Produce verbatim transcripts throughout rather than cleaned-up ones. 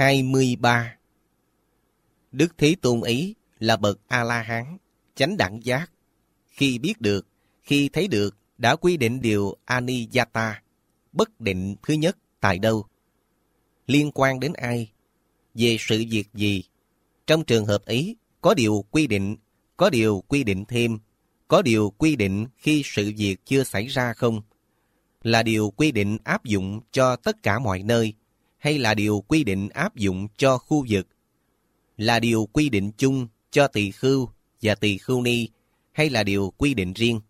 hai mươi ba. Đức Thế Tôn ấy là bậc A-la-hán, chánh đẳng giác. Khi biết được, khi thấy được, đã quy định điều Aniyata, bất định thứ nhất tại đâu? Liên quan đến ai? Về sự việc gì? Trong trường hợp ấy, có điều quy định, có điều quy định thêm, có điều quy định khi sự việc chưa xảy ra không? Là điều quy định áp dụng cho tất cả mọi nơi, hay là điều quy định áp dụng cho khu vực? Là điều quy định chung cho tỳ khưu và tỳ khưu ni, hay là điều quy định riêng?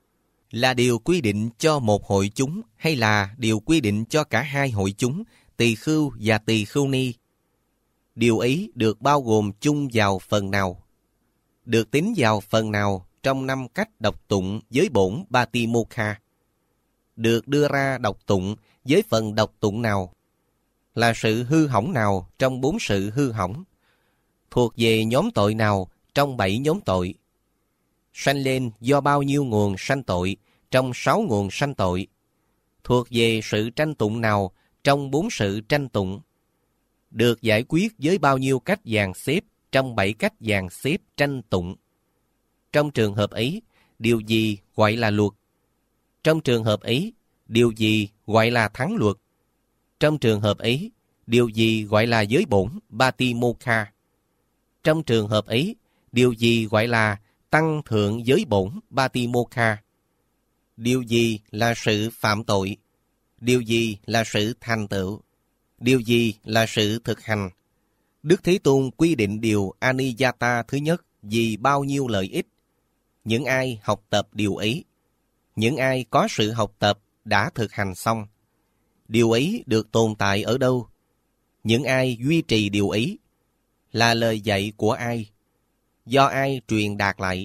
Là điều quy định cho một hội chúng, hay là điều quy định cho cả hai hội chúng, tỳ khưu và tỳ khưu ni? Điều ấy được bao gồm chung vào phần nào? Được tính vào phần nào trong năm cách đọc tụng với bổn Batimokha? Được đưa ra đọc tụng với phần đọc tụng nào? Là sự hư hỏng nào trong bốn sự hư hỏng? Thuộc về nhóm tội nào trong bảy nhóm tội? Sanh lên do bao nhiêu nguồn sanh tội trong sáu nguồn sanh tội? Thuộc về sự tranh tụng nào trong bốn sự tranh tụng? Được giải quyết với bao nhiêu cách dàn xếp trong bảy cách dàn xếp tranh tụng? Trong trường hợp ấy, điều gì gọi là luật? Trong trường hợp ấy, điều gì gọi là thắng luật? Trong trường hợp ấy, điều gì gọi là giới bổn Batimokha? Trong trường hợp ấy, điều gì gọi là tăng thượng giới bổn Batimokha? Điều gì là sự phạm tội? Điều gì là sự thành tựu? Điều gì là sự thực hành? Đức Thế Tôn quy định điều Aniyata thứ nhất vì bao nhiêu lợi ích? Những ai học tập điều ấy? Những ai có sự học tập đã thực hành xong? Điều ấy được tồn tại ở đâu? Những ai duy trì điều ấy? Là lời dạy của ai? Do ai truyền đạt lại?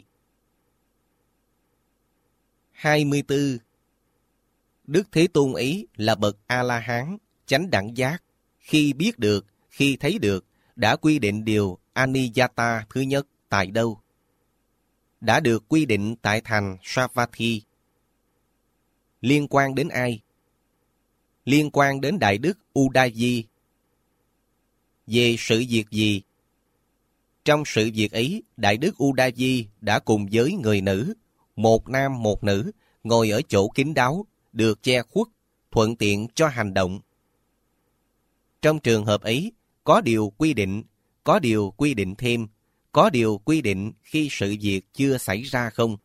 hai mươi tư. Đức Thế Tôn ấy là bậc A-la-hán, chánh đẳng giác. Khi biết được, khi thấy được, đã quy định điều Aniyata thứ nhất tại đâu? Đã được quy định tại thành Savatthi. Liên quan đến ai? Liên quan đến Đại Đức Udayi. Về sự việc gì? Trong sự việc ấy, Đại Đức Udayi đã cùng với người nữ, một nam một nữ, ngồi ở chỗ kín đáo, được che khuất, thuận tiện cho hành động. Trong trường hợp ấy, có điều quy định, có điều quy định thêm, có điều quy định khi sự việc chưa xảy ra không?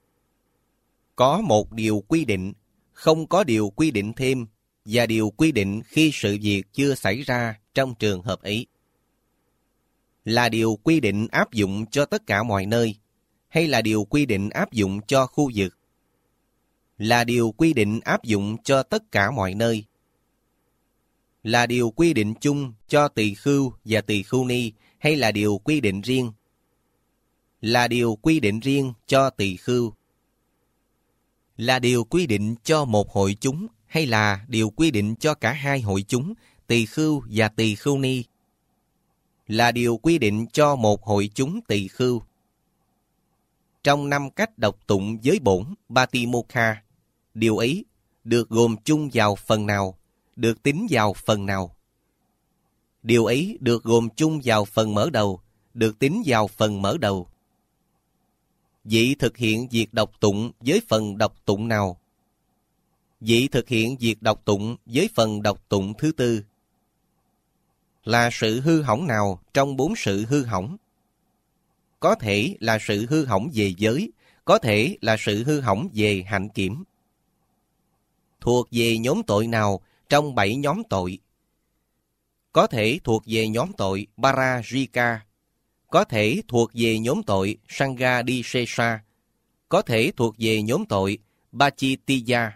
Có một điều quy định, không có điều quy định thêm, và điều quy định khi sự việc chưa xảy ra trong trường hợp ấy. Là điều quy định áp dụng cho tất cả mọi nơi, hay là điều quy định áp dụng cho khu vực? Là điều quy định áp dụng cho tất cả mọi nơi. Là điều quy định chung cho tỳ khưu và tỳ khưu ni, hay là điều quy định riêng? Là điều quy định riêng cho tỳ khưu. Là điều quy định cho một hội chúng, hay là điều quy định cho cả hai hội chúng, tỳ khưu và tỳ khưu ni? Là điều quy định cho một hội chúng tỳ khưu. Trong năm cách đọc tụng giới bổn Batimokha, điều ấy được gồm chung vào phần nào, được tính vào phần nào? Điều ấy được gồm chung vào phần mở đầu, được tính vào phần mở đầu. Vị thực hiện việc đọc tụng với phần đọc tụng nào? Vị thực hiện việc đọc tụng với phần đọc tụng thứ tư. Là sự hư hỏng nào trong bốn sự hư hỏng? Có thể là sự hư hỏng về giới, có thể là sự hư hỏng về hạnh kiểm. Thuộc về nhóm tội nào trong bảy nhóm tội? Có thể thuộc về nhóm tội Parajika, có thể thuộc về nhóm tội Sanghadisesa, có thể thuộc về nhóm tội Bachitiya.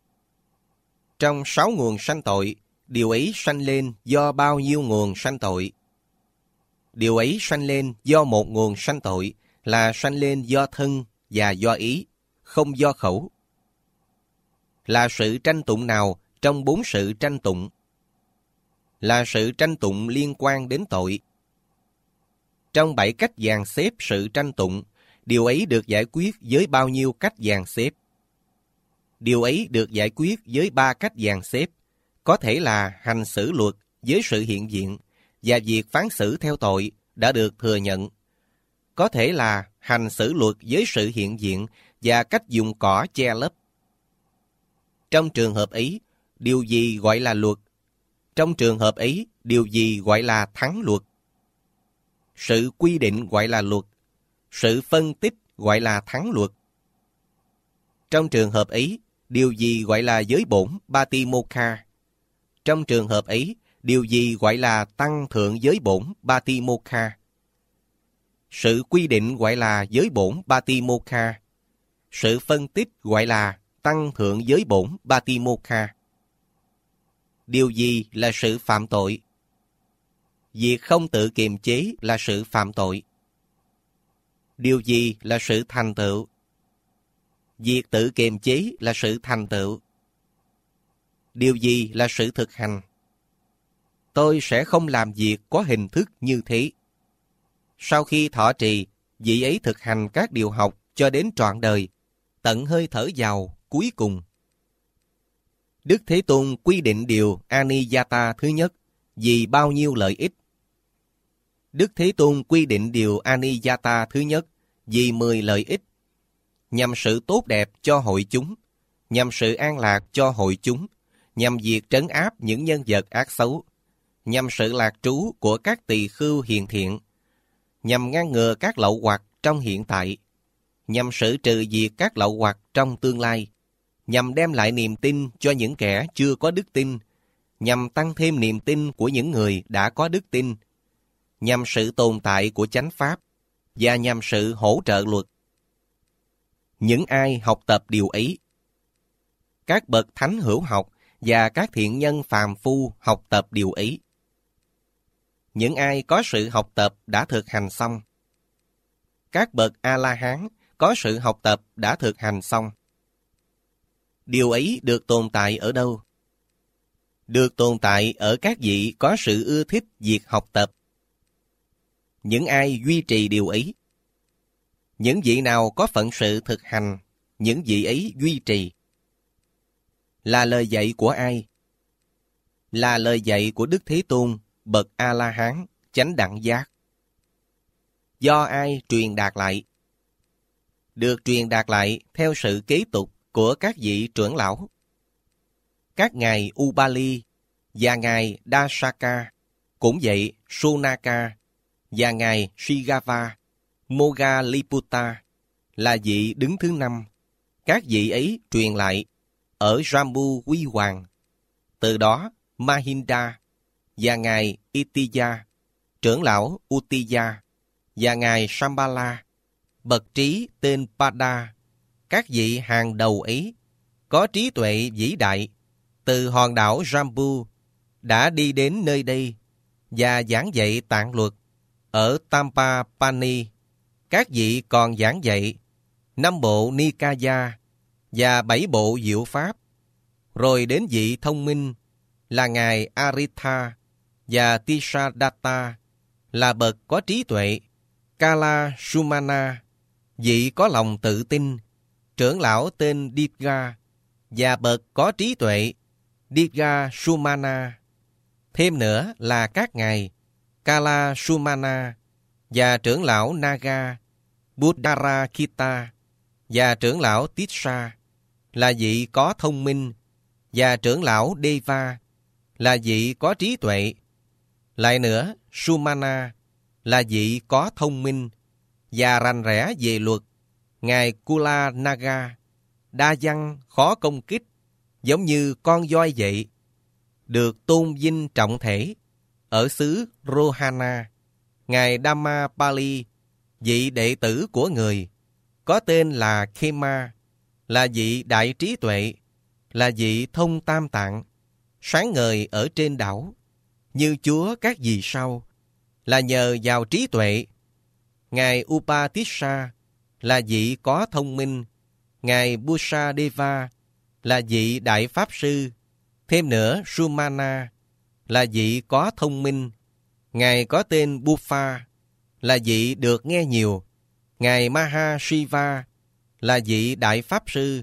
Trong sáu nguồn sanh tội, điều ấy sanh lên do bao nhiêu nguồn sanh tội? Điều ấy sanh lên do một nguồn sanh tội, là sanh lên do thân và do ý, không do khẩu. Là sự tranh tụng nào trong bốn sự tranh tụng? Là sự tranh tụng liên quan đến tội. Trong bảy cách dàn xếp sự tranh tụng, điều ấy được giải quyết với bao nhiêu cách dàn xếp? Điều ấy được giải quyết với ba cách dàn xếp, có thể là hành xử luật với sự hiện diện, và việc phán xử theo tội đã được thừa nhận. Có thể là hành xử luật với sự hiện diện và cách dùng cỏ che lấp. Trong trường hợp ấy, điều gì gọi là luật? Trong trường hợp ấy, điều gì gọi là thắng luật? Sự quy định gọi là luật. Sự phân tích gọi là thắng luật. Trong trường hợp ấy, điều gì gọi là giới bổn Patimokkha? Trong trường hợp ấy, điều gì gọi là tăng thượng giới bổn Patimokkha? Sự quy định gọi là giới bổn Patimokkha. Sự phân tích gọi là tăng thượng giới bổn Patimokkha. Điều gì là sự phạm tội? Việc không tự kiềm chế là sự phạm tội. Điều gì là sự thành tựu? Việc tự kiềm chế là sự thành tựu. Điều gì là sự thực hành? Tôi sẽ không làm việc có hình thức như thế. Sau khi thọ trì, vị ấy thực hành các điều học cho đến trọn đời, tận hơi thở vào cuối cùng. Đức Thế Tôn quy định điều Aniyata thứ nhất vì bao nhiêu lợi ích? Đức Thế Tôn quy định điều Aniyata thứ nhất vì mười lợi ích, nhằm sự tốt đẹp cho hội chúng, nhằm sự an lạc cho hội chúng, nhằm việc trấn áp những nhân vật ác xấu, nhằm sự lạc trú của các tỳ khưu hiền thiện, nhằm ngăn ngừa các lậu hoặc trong hiện tại, nhằm xử trừ diệt các lậu hoặc trong tương lai, nhằm đem lại niềm tin cho những kẻ chưa có đức tin, nhằm tăng thêm niềm tin của những người đã có đức tin, nhằm sự tồn tại của chánh pháp, và nhằm sự hỗ trợ luật. Những ai học tập điều ấy? Các bậc thánh hữu học và các thiện nhân phàm phu học tập điều ấy. Những ai có sự học tập đã thực hành xong. Các bậc A-la-hán có sự học tập đã thực hành xong. Điều ấy được tồn tại ở đâu? Được tồn tại ở các vị có sự ưa thích việc học tập. Những ai duy trì điều ấy? Những vị nào có phận sự thực hành, những vị ấy duy trì. Là lời dạy của ai? Là lời dạy của Đức Thế Tôn, bậc A-la-hán, chánh đẳng giác. Do ai truyền đạt lại? Được truyền đạt lại theo sự kế tục của các vị trưởng lão. Các ngài Ubali và ngài Dasaka, cũng vậy Sonaka và ngài Shigava, Moggalliputta là vị đứng thứ năm. Các vị ấy truyền lại ở Jambu Huy Hoàng. Từ đó Mahinda và ngài Itiya, trưởng lão Uttiya, và ngài Shambhala, bậc trí tên Pada, các vị hàng đầu ấy có trí tuệ vĩ đại, từ hòn đảo Jambu đã đi đến nơi đây và giảng dạy tạng luật. Ở Tampapani, các vị còn giảng dạy năm bộ Nikaya và bảy bộ diệu pháp. Rồi đến vị thông minh là ngài Aritha và Tisadatta là bậc có trí tuệ, Kala Sumana, vị có lòng tự tin, trưởng lão tên Dipga và bậc có trí tuệ, Dipga Sumana. Thêm nữa là các ngài Kala Sumana và trưởng lão Naga, Buddharakita và trưởng lão Tissa là vị có thông minh, và trưởng lão Deva là vị có trí tuệ. Lại nữa, Sumana là vị có thông minh và rành rẽ về luật. Ngài Kula Naga đa văn khó công kích, giống như con voi vậy, được tôn vinh trọng thể. Ở xứ Rohana, ngài Dhammapali, vị đệ tử của người, có tên là Khema, là vị đại trí tuệ, là vị thông tam tạng, sáng ngời ở trên đảo, như Chúa các vì sao, là nhờ vào trí tuệ. Ngài Upatissa là vị có thông minh, ngài Busadeva là vị đại pháp sư. Thêm nữa, Sumana là vị có thông minh, ngài có tên Buffa là vị được nghe nhiều. Ngài Mahashiva là vị đại pháp sư,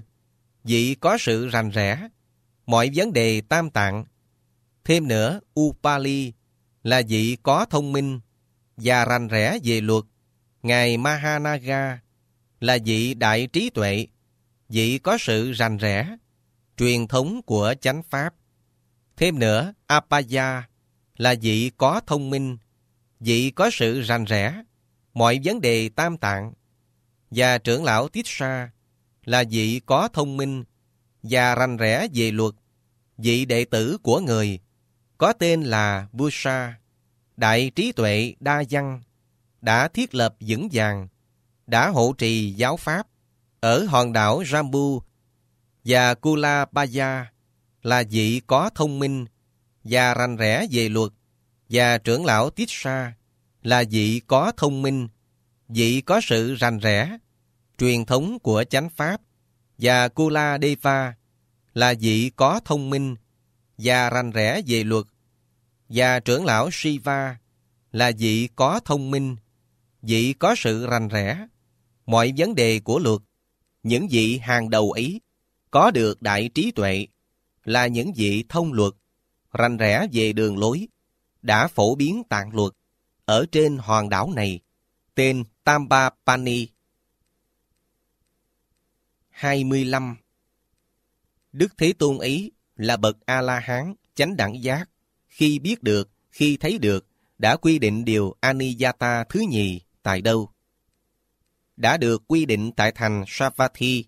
vị có sự rành rẽ mọi vấn đề tam tạng. Thêm nữa, Upali là vị có thông minh và rành rẽ về luật. Ngài Mahanaga là vị đại trí tuệ, vị có sự rành rẽ, truyền thống của chánh pháp. Thêm nữa, Apaya là vị có thông minh, vị có sự rành rẽ, mọi vấn đề tam tạng. Và trưởng lão Tissa là vị có thông minh và rành rẽ về luật, vị đệ tử của người, có tên là Busa, đại trí tuệ đa văn, đã thiết lập vững vàng, đã hộ trì giáo pháp ở hòn đảo Jambu. Và Kulabaya là vị có thông minh và rành rẽ về luật, và trưởng lão Tissa là vị có thông minh, vị có sự rành rẽ, truyền thống của chánh pháp. Và Kuladeva là vị có thông minh và rành rẽ về luật, và trưởng lão Shiva là vị có thông minh, vị có sự rành rẽ, mọi vấn đề của luật. Những vị hàng đầu ấy có được đại trí tuệ, là những vị thông luật, rành rẽ về đường lối, đã phổ biến tạng luật ở trên hòn đảo này, tên Tambapani. hai mươi lăm. Đức Thế Tôn ấy là bậc A-la-hán chánh đẳng giác, khi biết được, khi thấy được, đã quy định điều Aniyata thứ nhì tại đâu? Đã được quy định tại thành Savatthi.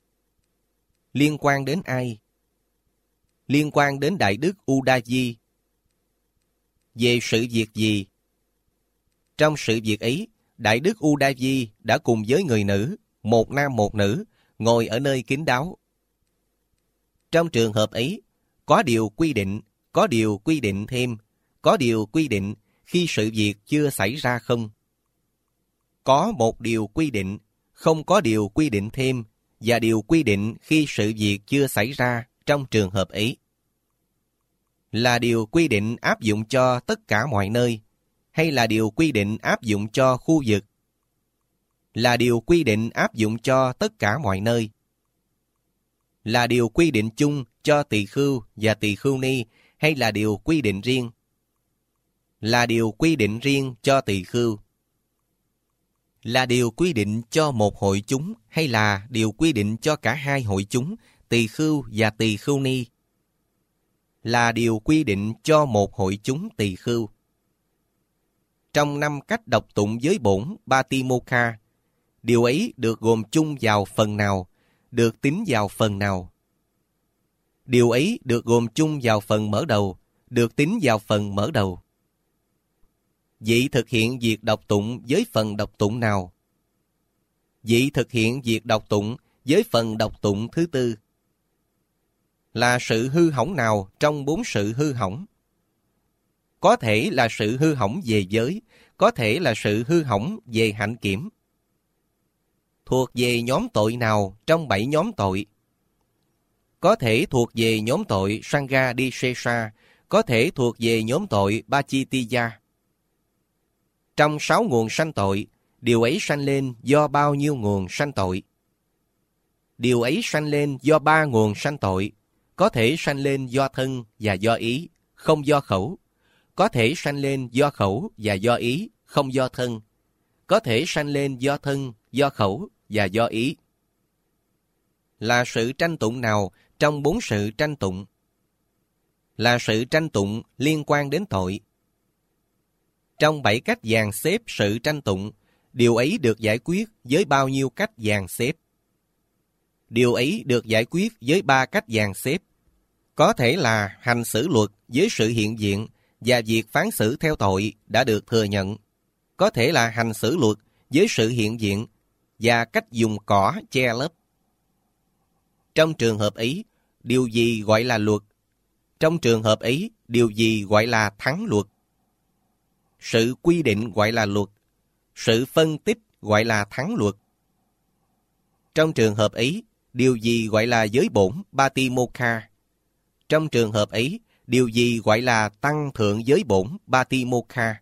Liên quan đến ai? Liên quan đến Đại Đức Udayi. Về sự việc gì? Trong sự việc ấy, Đại Đức Udayi đã cùng với người nữ, một nam một nữ, ngồi ở nơi kín đáo. Trong trường hợp ấy, có điều quy định, có điều quy định thêm, có điều quy định khi sự việc chưa xảy ra không? Có một điều quy định, không có điều quy định thêm, và điều quy định khi sự việc chưa xảy ra trong trường hợp ấy. Là điều quy định áp dụng cho tất cả mọi nơi, hay là điều quy định áp dụng cho khu vực? Là điều quy định áp dụng cho tất cả mọi nơi. Là điều quy định chung cho tỳ khưu và tỳ khưu ni, hay là điều quy định riêng? Là điều quy định riêng cho tỳ khưu. Là điều quy định cho một hội chúng, hay là điều quy định cho cả hai hội chúng, tỳ khưu và tỳ khưu ni? Là điều quy định cho một hội chúng tỳ khưu. Trong năm cách đọc tụng giới bổn Patimokkha, điều ấy được gồm chung vào phần nào, được tính vào phần nào? Điều ấy được gồm chung vào phần mở đầu, được tính vào phần mở đầu. Vị thực hiện việc đọc tụng với phần đọc tụng nào? Vị thực hiện việc đọc tụng với phần đọc tụng thứ tư. Là sự hư hỏng nào trong bốn sự hư hỏng? Có thể là sự hư hỏng về giới, có thể là sự hư hỏng về hạnh kiểm. Thuộc về nhóm tội nào trong bảy nhóm tội? Có thể thuộc về nhóm tội Sangha-đi-sesa, có thể thuộc về nhóm tội Pachitiya. Trong sáu nguồn sanh tội, điều ấy sanh lên do bao nhiêu nguồn sanh tội? Điều ấy sanh lên do ba nguồn sanh tội, có thể sanh lên do thân và do ý, không do khẩu. Có thể sanh lên do khẩu và do ý, không do thân. Có thể sanh lên do thân, do khẩu và do ý. Là sự tranh tụng nào trong bốn sự tranh tụng? Là sự tranh tụng liên quan đến tội. Trong bảy cách dàn xếp sự tranh tụng, điều ấy được giải quyết với bao nhiêu cách dàn xếp? Điều ấy được giải quyết với ba cách dàn xếp. Có thể là hành xử luật với sự hiện diện và việc phán xử theo tội đã được thừa nhận. Có thể là hành xử luật với sự hiện diện và cách dùng cỏ che lấp. Trong trường hợp ấy, điều gì gọi là luật? Trong trường hợp ấy, điều gì gọi là thắng luật? Sự quy định gọi là luật. Sự phân tích gọi là thắng luật. Trong trường hợp ấy, điều gì gọi là giới bổn Patimokkha? Trong trường hợp ấy, điều gì gọi là tăng thượng giới bổn Patimokkha?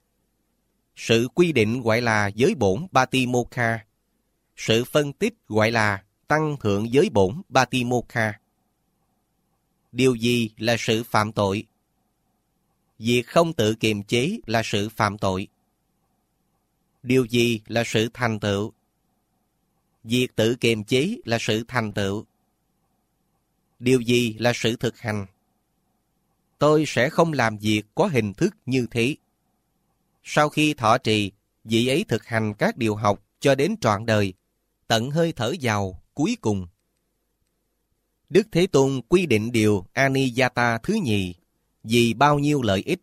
Sự quy định gọi là giới bổn Patimokkha. Sự phân tích gọi là tăng thượng giới bổn Patimokkha. Điều gì là sự phạm tội? Việc không tự kiềm chế là sự phạm tội. Điều gì là sự thành tựu? Việc tự kiềm chế là sự thành tựu. Điều gì là sự thực hành? Tôi sẽ không làm việc có hình thức như thế. Sau khi thọ trì, vị ấy thực hành các điều học cho đến trọn đời, tận hơi thở vào cuối cùng. Đức Thế Tôn quy định điều Aniyata thứ nhì vì bao nhiêu lợi ích?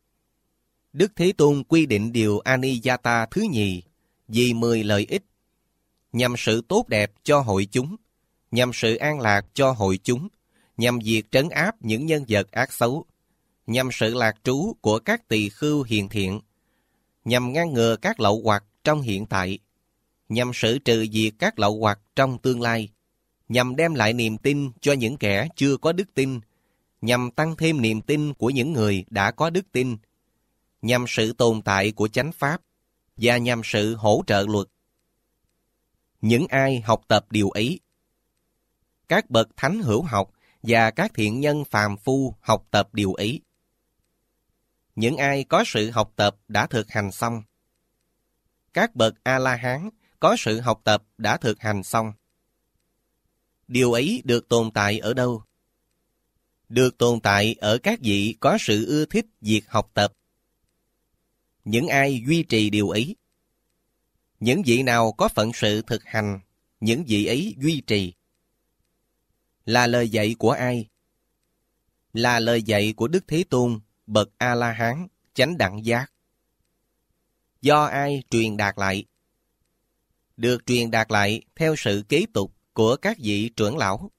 Đức Thế Tôn quy định điều Aniyata thứ nhì vì mười lợi ích, nhằm sự tốt đẹp cho hội chúng, nhằm sự an lạc cho hội chúng, nhằm việc trấn áp những nhân vật ác xấu, nhằm sự lạc trú của các tỳ khưu hiền thiện, nhằm ngăn ngừa các lậu hoặc trong hiện tại, nhằm xử trừ diệt các lậu hoặc trong tương lai, nhằm đem lại niềm tin cho những kẻ chưa có đức tin, nhằm tăng thêm niềm tin của những người đã có đức tin, nhằm sự tồn tại của chánh pháp, và nhằm sự hỗ trợ luật. Những ai học tập điều ấy? Các bậc thánh hữu học và các thiện nhân phàm phu học tập điều ấy. Những ai có sự học tập đã thực hành xong. Các bậc A-la-hán có sự học tập đã thực hành xong. Điều ấy được tồn tại ở đâu? Được tồn tại ở các vị có sự ưa thích việc học tập. Những ai duy trì điều ấy? Những vị nào có phận sự thực hành, những vị ấy duy trì. Là lời dạy của ai? Là lời dạy của Đức Thế Tôn, bậc A-la-hán, chánh đẳng giác. Do ai truyền đạt lại? Được truyền đạt lại theo sự kế tục của các vị trưởng lão.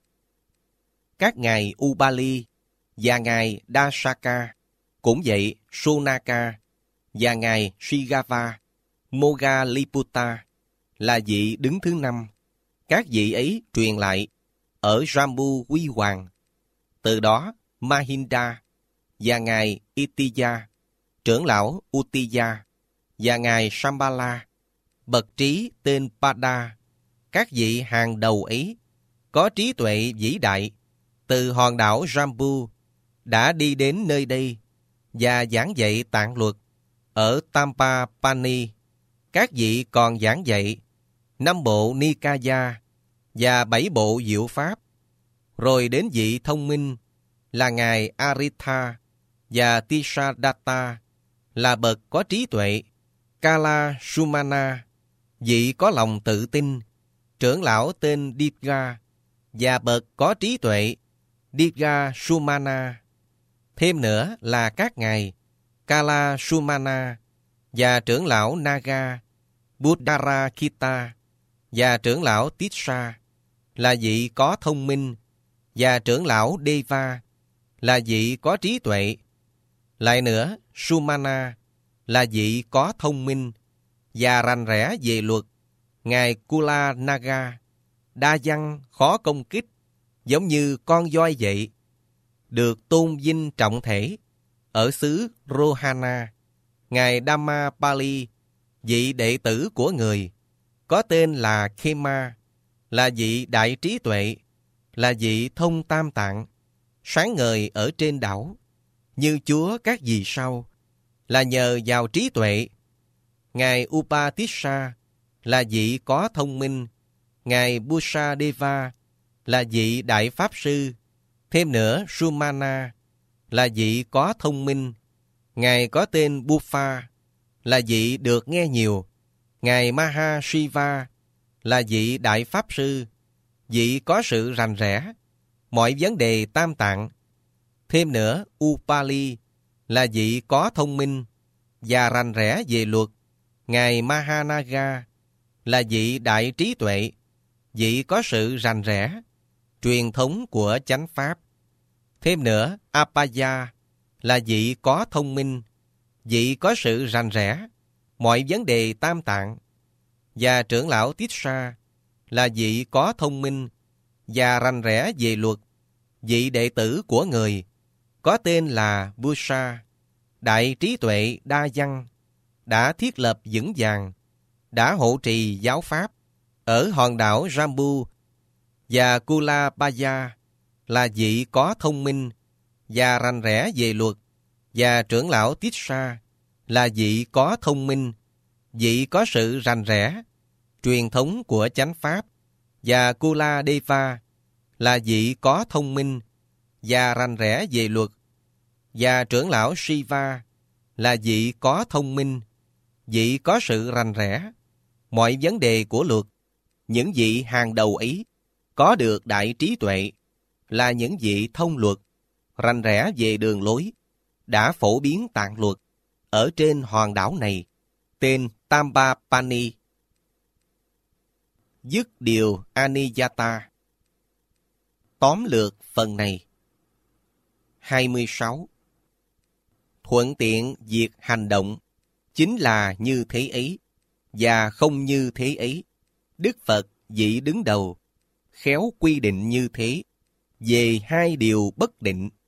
Các ngài Ubali và ngài Dasaka, cũng vậy Sonaka và ngài Shigava, Moggalliputta là vị đứng thứ năm. Các vị ấy truyền lại ở Jambu Huy Hoàng. Từ đó Mahinda và ngài Itiya, trưởng lão Uttiya, và ngài Shambhala, bậc trí tên Pada, các vị hàng đầu ấy có trí tuệ vĩ đại, từ hòn đảo Jambu đã đi đến nơi đây và giảng dạy tạng luật. Ở Tampapani, các vị còn giảng dạy năm bộ Nikaya và bảy bộ diệu pháp. Rồi đến vị thông minh là ngài Aritha và Tisadatta là bậc có trí tuệ, Kala Sumana, vị có lòng tự tin, trưởng lão tên Dipga và bậc có trí tuệ, Dipga Sumana. Thêm nữa là các ngài Kala Sumana và trưởng lão Naga, Buddharakita và trưởng lão Tissa là vị có thông minh, và trưởng lão Deva là vị có trí tuệ. Lại nữa, Sumana là vị có thông minh và rành rẽ về luật. Ngài Kula Naga đa văn khó công kích, giống như con voi vậy, được tôn vinh trọng thể. Ở xứ Rohana, ngài Dhammapali, vị đệ tử của người, có tên là Khema, là vị đại trí tuệ, là vị thông tam tạng, sáng ngời ở trên đảo, như chúa các vì sao, là nhờ vào trí tuệ. Ngài Upatissa là vị có thông minh. Ngài Busadeva là vị đại pháp sư. Thêm nữa, Sumana là vị có thông minh. Ngài có tên Buffa là vị được nghe nhiều. Ngài Mahashiva là vị đại pháp sư, vị có sự rành rẽ mọi vấn đề tam tạng. Thêm nữa, Upali là vị có thông minh và rành rẽ về luật. Ngài Mahanaga là vị đại trí tuệ, vị có sự rành rẽ truyền thống của chánh pháp. Thêm nữa, Apaya là vị có thông minh, vị có sự rành rẽ mọi vấn đề tam tạng. Và trưởng lão Tissa là vị có thông minh và rành rẽ về luật, vị đệ tử của người, có tên là Busa, đại trí tuệ đa văn, đã thiết lập vững vàng, đã hộ trì giáo pháp ở hòn đảo Jambu. Và Kulabaya là vị có thông minh và rành rẽ về luật. Và trưởng lão Tissa là vị có thông minh, vị có sự rành rẽ, truyền thống của chánh pháp. Và Kuladeva là vị có thông minh và rành rẽ về luật. Và trưởng lão Shiva là vị có thông minh, vị có sự rành rẽ mọi vấn đề của luật. Những vị hàng đầu ấy có được đại trí tuệ, là những vị thông luật, rành rẽ về đường lối, đã phổ biến tạng luật ở trên hòn đảo này, tên Tambapani. Dứt điều Aniyata. Tóm lược phần này. hai mươi sáu. Thuận tiện việc hành động chính là như thế ấy, và không như thế ấy. Đức Phật vị đứng đầu, khéo quy định như thế, về hai điều bất định.